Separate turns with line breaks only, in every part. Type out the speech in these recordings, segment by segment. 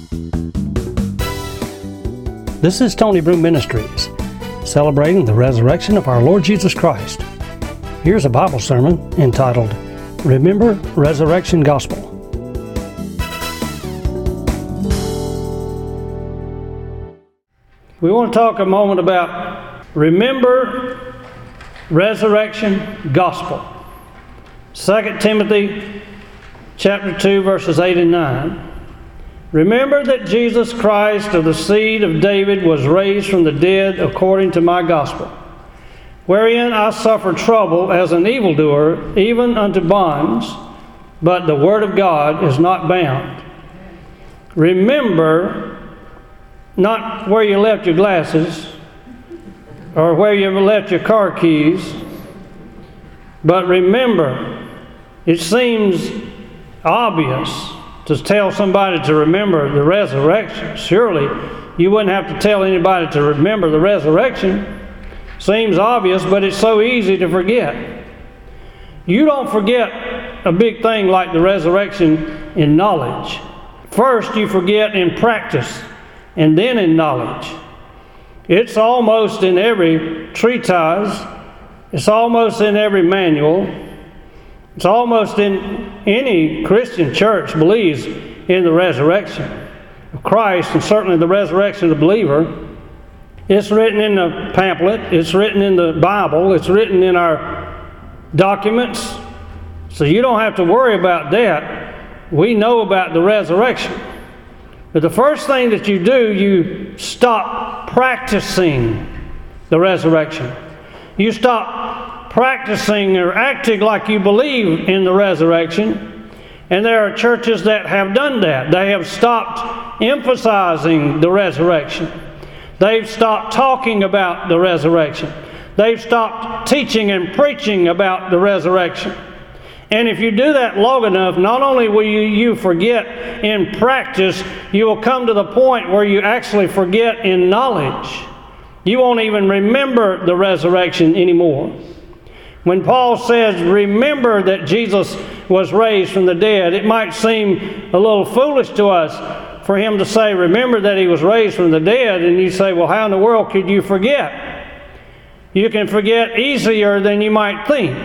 This is Tony Broom Ministries, celebrating the resurrection of our Lord Jesus Christ. Here's a Bible sermon entitled, Remember Resurrection Gospel. We want to talk a moment about Remember Resurrection Gospel. 2 Timothy chapter 2, verses 8 and 9. Remember that Jesus Christ of the seed of David was raised from the dead according to my gospel, wherein I suffered trouble as an evildoer, even unto bonds, but the word of God is not bound. Remember, not where you left your glasses or where you left your car keys, but remember. It seems obvious to tell somebody to remember the resurrection. Surely you wouldn't have to tell anybody to remember the resurrection. Seems obvious, but it's so easy to forget. You don't forget a big thing like the resurrection in knowledge. First you forget in practice, and then in knowledge. It's almost in every treatise. It's almost in every manual. It's almost in any Christian church believes in the resurrection of Christ, and certainly the resurrection of the believer. It's written in the pamphlet. It's written in the Bible. It's written in our documents. So you don't have to worry about that. We know about the resurrection. But the first thing that you do, you stop practicing the resurrection. You stop practicing or acting like you believe in the resurrection. And there are churches that have done that. They have stopped emphasizing the resurrection. They've stopped talking about the resurrection. They've stopped teaching and preaching about the resurrection. And if you do that long enough, not only will you forget in practice, you will come to the point where you actually forget in knowledge. You won't even remember the resurrection anymore. When Paul says, remember that Jesus was raised from the dead, it might seem a little foolish to us for him to say, remember that he was raised from the dead, and you say, well, how in the world could you forget? You can forget easier than you might think.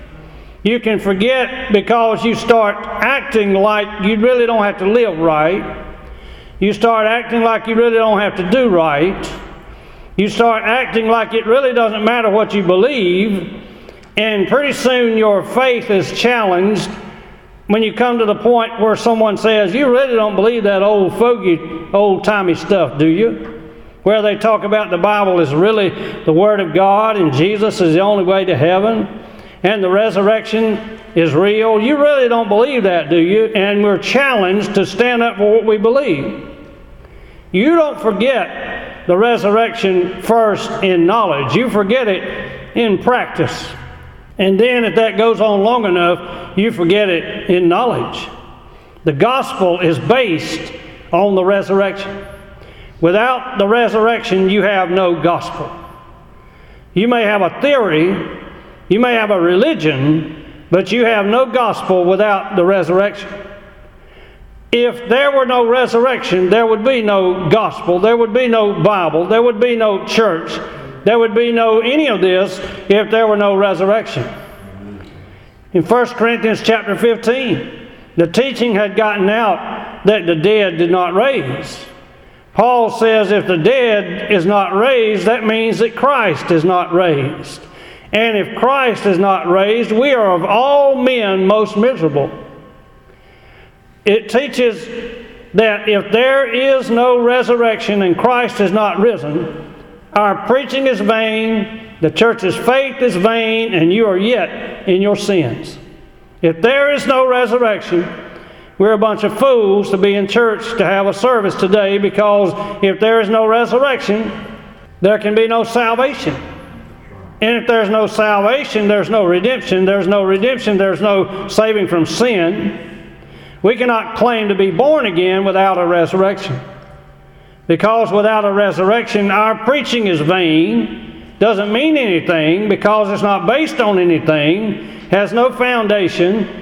You can forget because you start acting like you really don't have to live right. You start acting like you really don't have to do right. You start acting like it really doesn't matter what you believe. And pretty soon your faith is challenged when you come to the point where someone says, you really don't believe that old fogey, old-timey stuff, do you? Where they talk about the Bible is really the Word of God and Jesus is the only way to heaven and the resurrection is real. You really don't believe that, do you? And we're challenged to stand up for what we believe. You don't forget the resurrection first in knowledge. You forget it in practice. And then if that goes on long enough, you forget it in knowledge. The gospel is based on the resurrection. Without the resurrection, you have no gospel. You may have a theory, you may have a religion, but you have no gospel without the resurrection. If there were no resurrection, there would be no gospel, there would be no Bible, there would be no church. There would be no any of this if there were no resurrection. In 1 Corinthians chapter 15, the teaching had gotten out that the dead did not raise. Paul says if the dead is not raised, that means that Christ is not raised. And if Christ is not raised, we are of all men most miserable. It teaches that if there is no resurrection and Christ is not risen, our preaching is vain, the church's faith is vain, and you are yet in your sins. If there is no resurrection, we're a bunch of fools to be in church to have a service today, because if there is no resurrection, there can be no salvation. And if there's no salvation, there's no redemption. There's no redemption, there's no saving from sin. We cannot claim to be born again without a resurrection. Because without a resurrection, our preaching is vain, doesn't mean anything because it's not based on anything, has no foundation,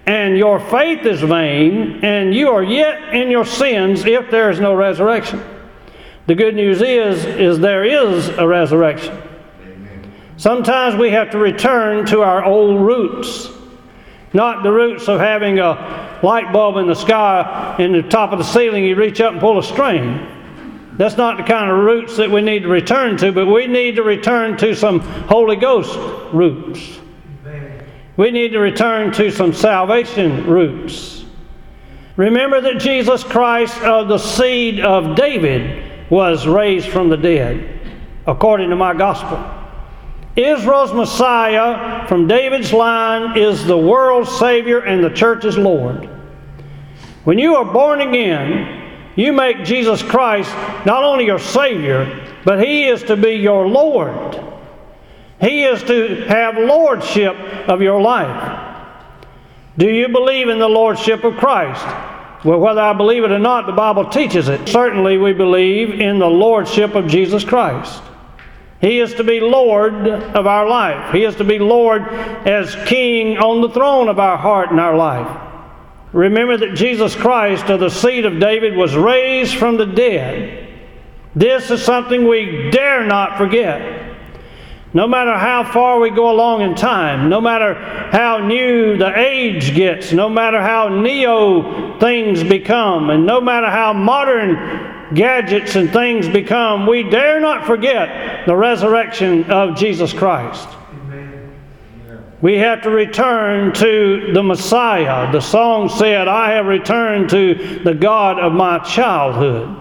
and your faith is vain, and you are yet in your sins if there is no resurrection. The good news is there is a resurrection. Sometimes we have to return to our old roots. Not the roots of having a light bulb in the sky in the top of the ceiling, you reach up and pull a string. That's not the kind of roots that we need to return to, but we need to return to some Holy Ghost roots. We need to return to some salvation roots. Remember that Jesus Christ of the seed of David was raised from the dead, according to my gospel. Israel's Messiah from David's line is the world's Savior and the church's Lord. When you are born again, you make Jesus Christ not only your Savior, but He is to be your Lord. He is to have lordship of your life. Do you believe in the lordship of Christ? Well, whether I believe it or not, the Bible teaches it. Certainly we believe in the lordship of Jesus Christ. He is to be Lord of our life. He is to be Lord as King on the throne of our heart and our life. Remember that Jesus Christ of the seed of David was raised from the dead. This is something we dare not forget. No matter how far we go along in time, no matter how new the age gets, no matter how neo things become, and no matter how modern gadgets and things become, we dare not forget the resurrection of Jesus Christ. Amen. We have to return to the Messiah. The song said, I have returned to the God of my childhood.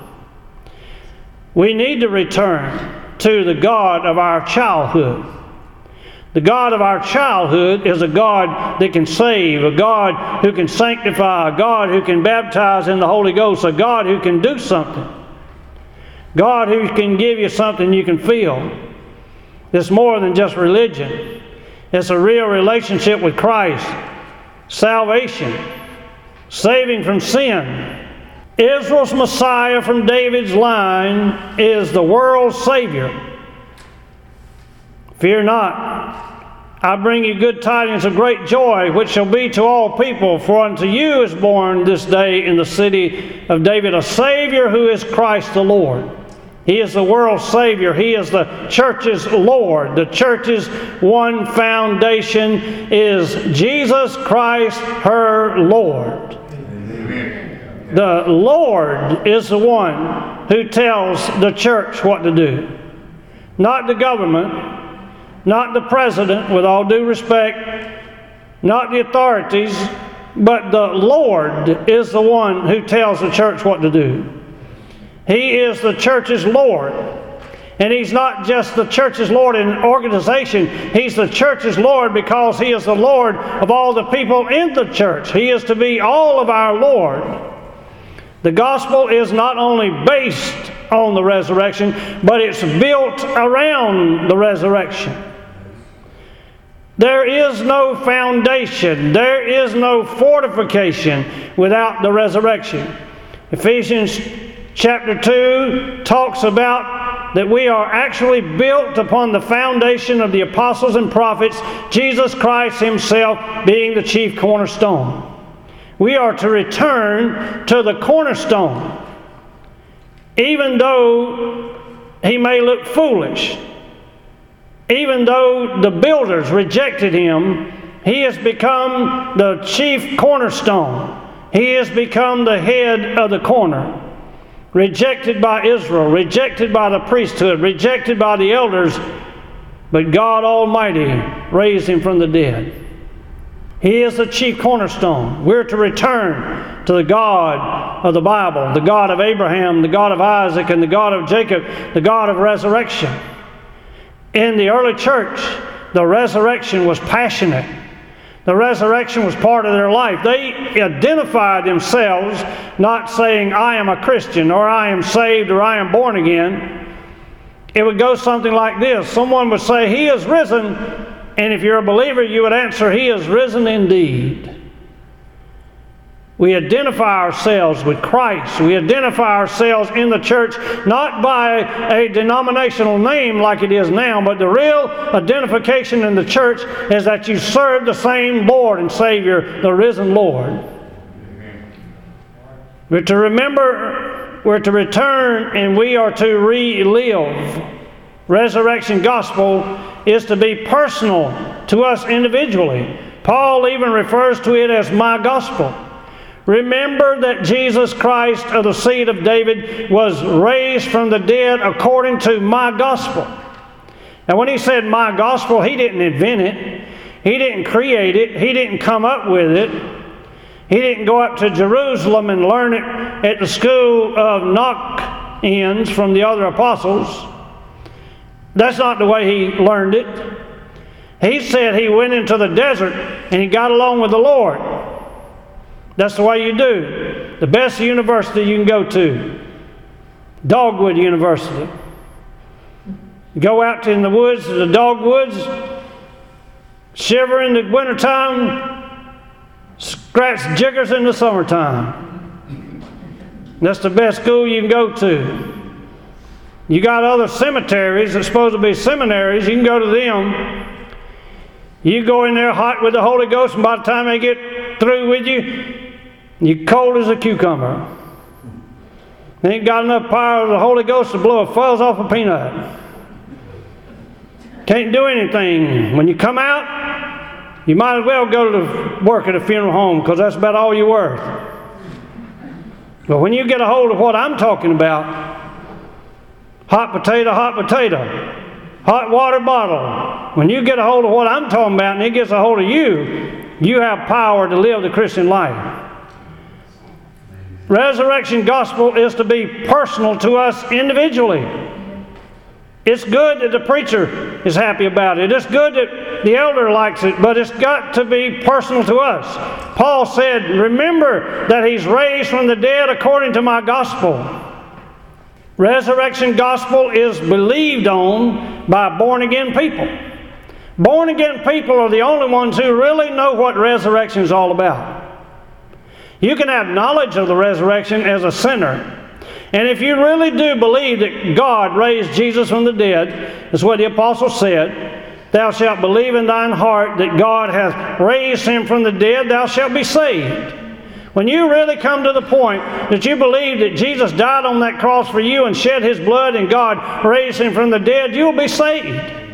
We need to return to the God of our childhood. The God of our childhood is a God that can save, a God who can sanctify, a God who can baptize in the Holy Ghost, a God who can do something. God who can give you something you can feel. It's more than just religion. It's a real relationship with Christ. Salvation. Saving from sin. Israel's Messiah from David's line is the world's Savior. Fear not. I bring you good tidings of great joy, which shall be to all people. For unto you is born this day in the city of David a Savior, who is Christ the Lord. He is the world's Savior. He is the church's Lord. The church's one foundation is Jesus Christ, her Lord. Amen. The Lord is the one who tells the church what to do. Not the government, not the president, with all due respect, not the authorities, but the Lord is the one who tells the church what to do. He is the church's Lord. And He's not just the church's Lord in an organization. He's the church's Lord because He is the Lord of all the people in the church. He is to be all of our Lord. The gospel is not only based on the resurrection, but it's built around the resurrection. There is no foundation, there is no fortification without the resurrection. Ephesians Chapter 2 talks about that we are actually built upon the foundation of the apostles and prophets, Jesus Christ Himself being the chief cornerstone. We are to return to the cornerstone. Even though He may look foolish, even though the builders rejected Him, He has become the chief cornerstone. He has become the head of the corner. Rejected by Israel, rejected by the priesthood, rejected by the elders, but God Almighty raised Him from the dead. He is the chief cornerstone. We're to return to the God of the Bible, the God of Abraham, the God of Isaac, and the God of Jacob, the God of resurrection. In the early church, the resurrection was passionate. The resurrection was part of their life. They identified themselves not saying, I am a Christian, or I am saved, or I am born again. It would go something like this. Someone would say, He is risen, and if you're a believer, you would answer, He is risen indeed. We identify ourselves with Christ. We identify ourselves in the church not by a denominational name like it is now, but the real identification in the church is that you serve the same Lord and Savior, the risen Lord. We're to remember, we're to return, and we are to relive. Resurrection gospel is to be personal to us individually. Paul even refers to it as my gospel. Remember that Jesus Christ of the seed of David was raised from the dead according to my gospel. And when he said my gospel, he didn't invent it. He didn't create it. He didn't come up with it. He didn't go up to Jerusalem and learn it at the school of knock-ins from the other apostles. That's not the way he learned it. He said he went into the desert and he got along with the Lord. That's the way you do. The best university you can go to, Dogwood University. Go out in the woods, the dogwoods, shiver in the wintertime, scratch jiggers in the summertime. That's the best school you can go to. You got other cemeteries that's supposed to be seminaries. You can go to them. You go in there hot with the Holy Ghost, and by the time they get through with you, you're cold as a cucumber. They ain't got enough power of the Holy Ghost to blow a fuzz off a peanut. Can't do anything. When you come out, you might as well go to work at a funeral home, because that's about all you're worth. But when you get a hold of what I'm talking about, hot potato, hot water bottle. When you get a hold of what I'm talking about and it gets a hold of you, you have power to live the Christian life. Resurrection gospel is to be personal to us individually. It's good that the preacher is happy about it. It's good that the elder likes it, but it's got to be personal to us. Paul said, remember that he's raised from the dead according to my gospel. Resurrection gospel is believed on by born-again people. Born-again people are the only ones who really know what resurrection is all about. You can have knowledge of the resurrection as a sinner. And if you really do believe that God raised Jesus from the dead, that's what the apostle said, thou shalt believe in thine heart that God hath raised him from the dead, thou shalt be saved. When you really come to the point that you believe that Jesus died on that cross for you and shed his blood and God raised him from the dead, you'll be saved.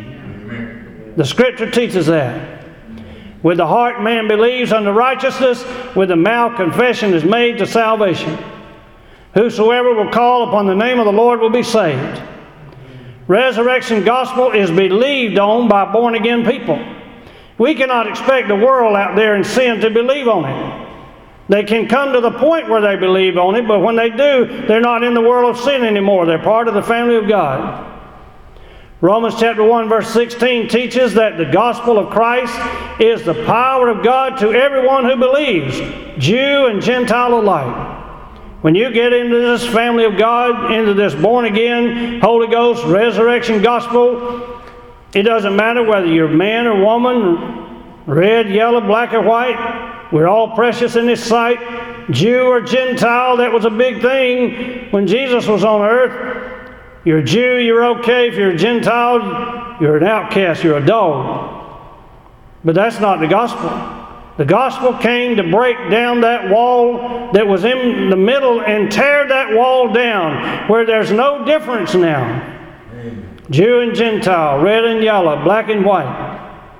Amen. The Scripture teaches that. With the heart man believes unto righteousness, with the mouth confession is made to salvation. Whosoever will call upon the name of the Lord will be saved. Resurrection gospel is believed on by born-again people. We cannot expect the world out there in sin to believe on it. They can come to the point where they believe on it, but when they do, they're not in the world of sin anymore. They're part of the family of God. Romans chapter 1 verse 16 teaches that the gospel of Christ is the power of God to everyone who believes, Jew and Gentile alike. When you get into this family of God, into this born-again, Holy Ghost, resurrection gospel, it doesn't matter whether you're man or woman, red, yellow, black, or white. We're all precious in His sight. Jew or Gentile, that was a big thing when Jesus was on earth. You're a Jew, you're okay. If you're a Gentile, you're an outcast, you're a dog. But that's not the gospel. The gospel came to break down that wall that was in the middle and tear that wall down where there's no difference now. Amen. Jew and Gentile, red and yellow, black and white.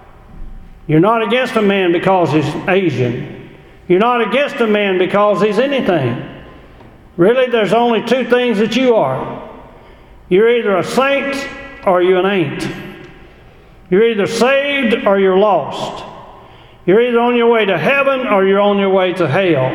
You're not against a man because he's Asian. You're not against a man because he's anything. Really, there's only two things that you are. You're either a saint or you an ain't. You're either saved or you're lost. You're either on your way to heaven or you're on your way to hell.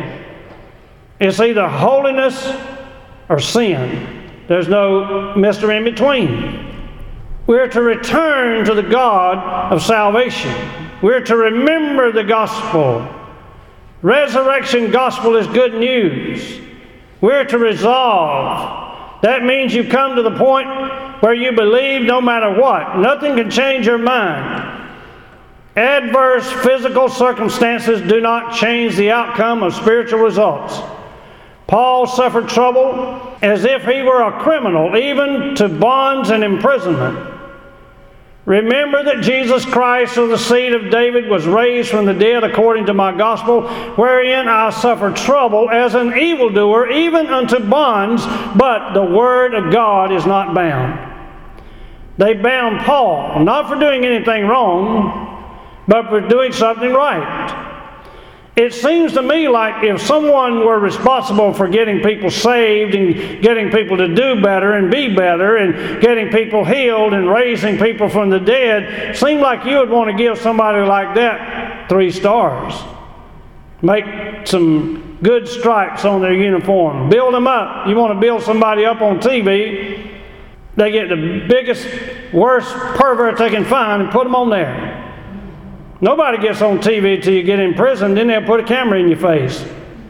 It's either holiness or sin. There's no mystery in between. We're to return to the God of salvation. We're to remember the gospel. Resurrection gospel is good news. We're to resolve. That means you come to the point where you believe no matter what. Nothing can change your mind. Adverse physical circumstances do not change the outcome of spiritual results. Paul suffered trouble as if he were a criminal, even to bonds and imprisonment. Remember that Jesus Christ of the seed of David was raised from the dead according to my gospel, wherein I suffered trouble as an evildoer, even unto bonds, but the word of God is not bound. They bound Paul, not for doing anything wrong, but for doing something right. It seems to me like if someone were responsible for getting people saved and getting people to do better and be better and getting people healed and raising people from the dead, it seems like you would want to give somebody like that 3 stars. Make some good stripes on their uniform. Build them up. You want to build somebody up on TV, they get the biggest, worst pervert they can find and put them on there. Nobody gets on TV until you get in prison, then they'll put a camera in your face.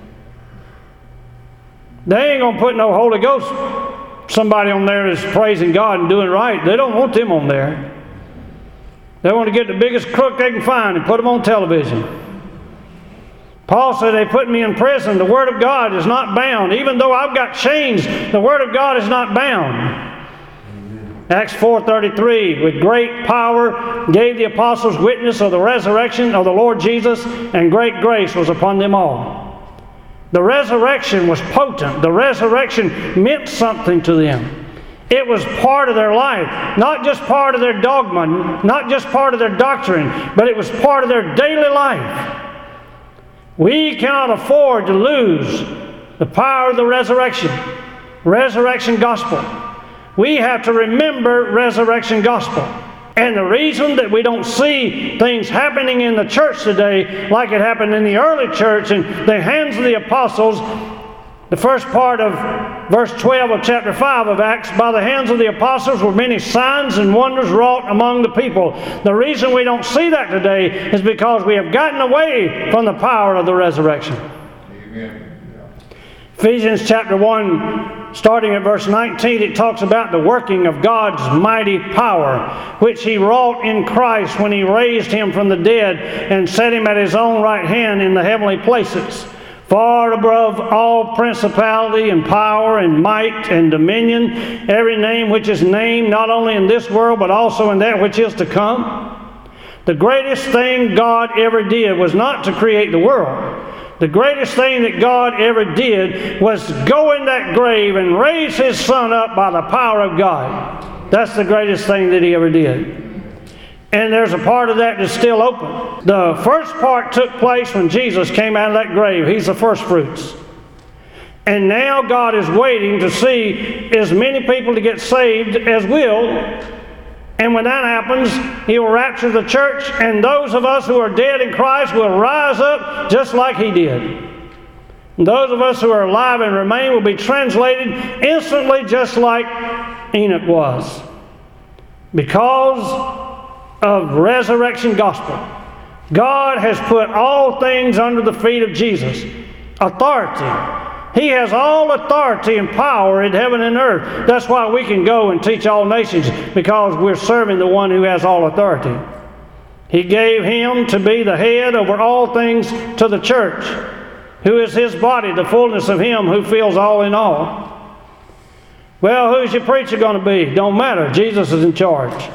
They ain't going to put no Holy Ghost somebody on there that's praising God and doing right. They don't want them on there. They want to get the biggest crook they can find and put them on television. Paul said, they put me in prison. The Word of God is not bound. Even though I've got chains, the Word of God is not bound. Acts 4:33, with great power gave the apostles witness of the resurrection of the Lord Jesus, and great grace was upon them all. The resurrection was potent. The resurrection meant something to them. It was part of their life, not just part of their dogma, not just part of their doctrine, but it was part of their daily life. We cannot afford to lose the power of the resurrection gospel. We have to remember resurrection gospel. And the reason that we don't see things happening in the church today like it happened in the early church in the hands of the apostles, the first part of verse 12 of chapter 5 of Acts, by the hands of the apostles were many signs and wonders wrought among the people. The reason we don't see that today is because we have gotten away from the power of the resurrection. Amen. Ephesians chapter 1, starting at verse 19, it talks about the working of God's mighty power, which He wrought in Christ when He raised Him from the dead and set Him at His own right hand in the heavenly places, far above all principality and power and might and dominion, every name which is named not only in this world but also in that which is to come. The greatest thing God ever did was not to create the world. The greatest thing that God ever did was go in that grave and raise His Son up by the power of God. That's the greatest thing that He ever did. And there's a part of that that's still open. The first part took place when Jesus came out of that grave. He's the first fruits. And now God is waiting to see as many people to get saved as will. And when that happens, He will rapture the church, and those of us who are dead in Christ will rise up just like He did. And those of us who are alive and remain will be translated instantly just like Enoch was. Because of resurrection gospel. God has put all things under the feet of Jesus. Authority. He has all authority and power in heaven and earth. That's why we can go and teach all nations, because we're serving the one who has all authority. He gave Him to be the head over all things to the church, who is His body, the fullness of Him who fills all in all. Well, who's your preacher going to be? Don't matter. Jesus is in charge.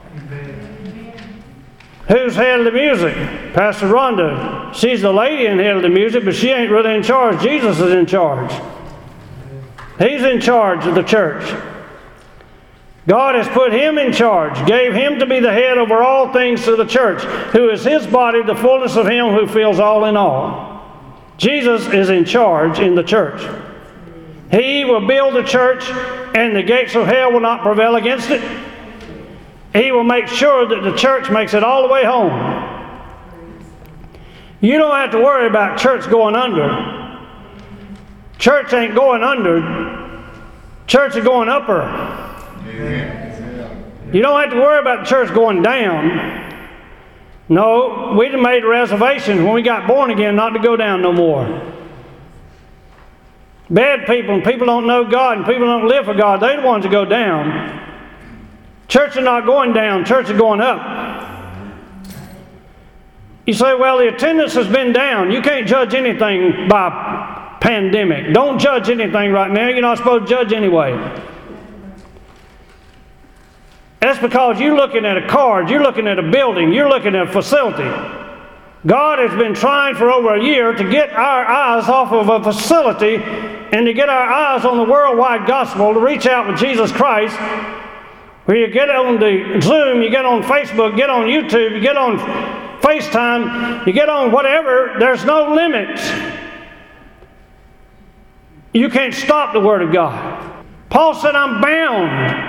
Who's head of the music? Pastor Rhonda. She's the lady in head of the music, but she ain't really in charge. Jesus is in charge. He's in charge of the church. God has put Him in charge, gave Him to be the head over all things to the church, who is His body, the fullness of Him who fills all in all. Jesus is in charge in the church. He will build the church, and the gates of hell will not prevail against it. He will make sure that the church makes it all the way home. You don't have to worry about church going under. Church ain't going under. Church is going upper. Amen. You don't have to worry about the church going down. No, we made reservations when we got born again not to go down no more. Bad people and people don't know God and people don't live for God, they're the ones that go down. Church is not going down, church is going up. You say, well, the attendance has been down. You can't judge anything by pandemic. Don't judge anything right now. You're not supposed to judge anyway. That's because you're looking at a card, you're looking at a building, you're looking at a facility. God has been trying for over a year to get our eyes off of a facility and to get our eyes on the worldwide gospel, to reach out with Jesus Christ. Where you get on the Zoom, you get on Facebook, you get on YouTube, you get on FaceTime, you get on whatever, there's no limits. You can't stop the Word of God. Paul said, I'm bound.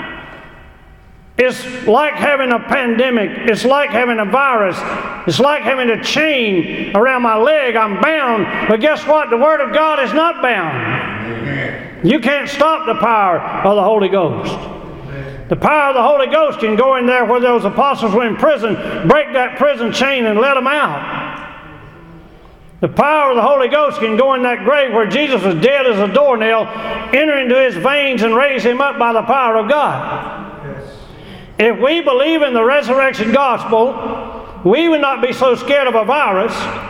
It's like having a pandemic. It's like having a virus. It's like having a chain around my leg. I'm bound. But guess what? The Word of God is not bound. Amen. You can't stop the power of the Holy Ghost. The power of the Holy Ghost can go in there where those apostles were in prison, break that prison chain and let them out. The power of the Holy Ghost can go in that grave where Jesus was dead as a doornail, enter into his veins and raise him up by the power of God. If we believe in the resurrection gospel, we would not be so scared of a virus.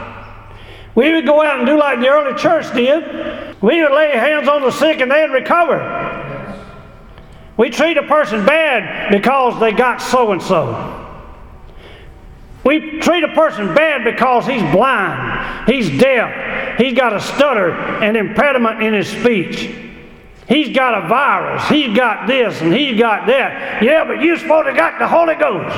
We would go out and do like the early church did. We would lay hands on the sick and they'd recover. We treat a person bad because they got so-and-so. We treat a person bad because he's blind, he's deaf, he's got a stutter and impediment in his speech. He's got a virus, he's got this and he's got that. Yeah, but you're supposed to have got the Holy Ghost.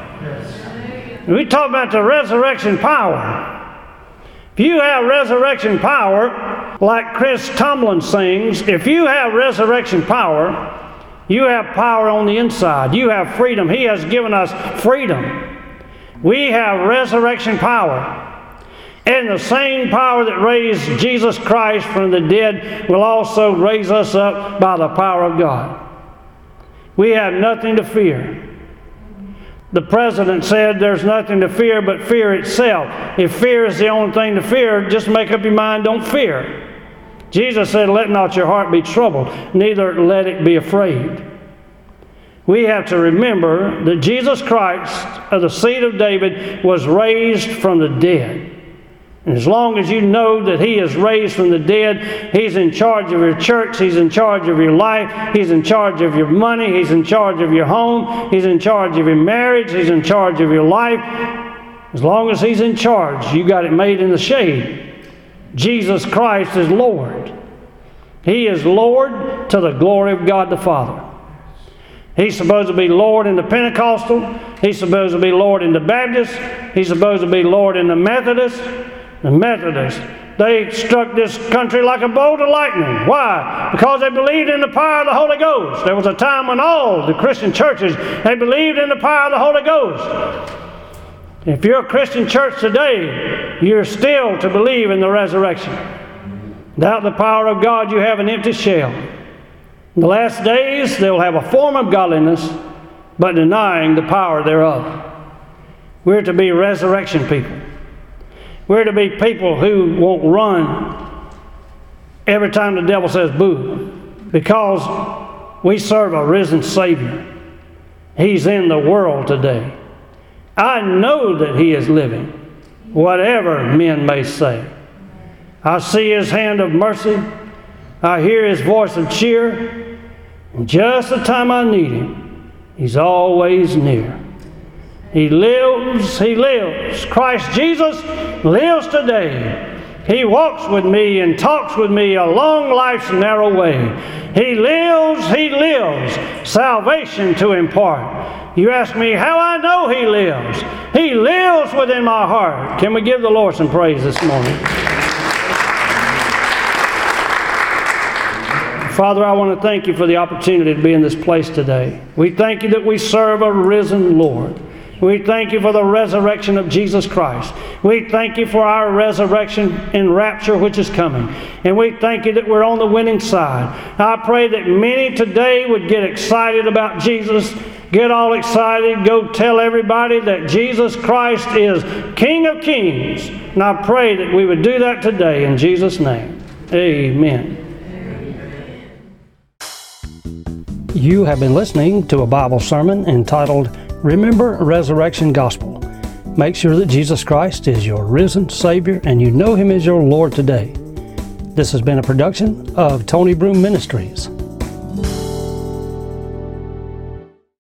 Yes. We talk about the resurrection power. If you have resurrection power, like Chris Tomlin sings, if you have resurrection power, you have power on the inside. You have freedom. He has given us freedom. We have resurrection power. And the same power that raised Jesus Christ from the dead will also raise us up by the power of God. We have nothing to fear. The president said there's nothing to fear but fear itself. If fear is the only thing to fear, just make up your mind, don't fear. Jesus said, let not your heart be troubled, neither let it be afraid. We have to remember that Jesus Christ, of the seed of David, was raised from the dead. And as long as you know that He is raised from the dead, He's in charge of your church, He's in charge of your life, He's in charge of your money, He's in charge of your home, He's in charge of your marriage, He's in charge of your life. As long as He's in charge, you got it made in the shade. Jesus Christ is Lord. He is Lord to the glory of God the Father. He's supposed to be Lord in the Pentecostal. He's supposed to be Lord in the Baptist. He's supposed to be Lord in the Methodist. The Methodists, they struck this country like a bolt of lightning. Why? Because they believed in the power of the Holy Ghost. There was a time when all the Christian churches, they believed in the power of the Holy Ghost. If you're a Christian church today, you're still to believe in the resurrection. Without the power of God, you have an empty shell. In the last days, they will have a form of godliness, but denying the power thereof. We're to be resurrection people. We're to be people who won't run every time the devil says boo, because we serve a risen Savior. He's in the world today. I know that He is living, whatever men may say. I see His hand of mercy. I hear His voice of cheer. And just the time I need Him, He's always near. He lives, He lives. Christ Jesus lives today. He walks with me and talks with me along life's narrow way. He lives, salvation to impart. You ask me how I know He lives. He lives within my heart. Can we give the Lord some praise this morning? Father, I want to thank You for the opportunity to be in this place today. We thank You that we serve a risen Lord. We thank You for the resurrection of Jesus Christ. We thank You for our resurrection and rapture which is coming. And we thank You that we're on the winning side. I pray that many today would get excited about Jesus, get all excited, go tell everybody that Jesus Christ is King of Kings. And I pray that we would do that today in Jesus' name. Amen. You have been listening to a Bible sermon entitled Remember Resurrection Gospel. Make sure that Jesus Christ is your risen Savior and you know Him as your Lord today. This has been a production of Tony Broom Ministries.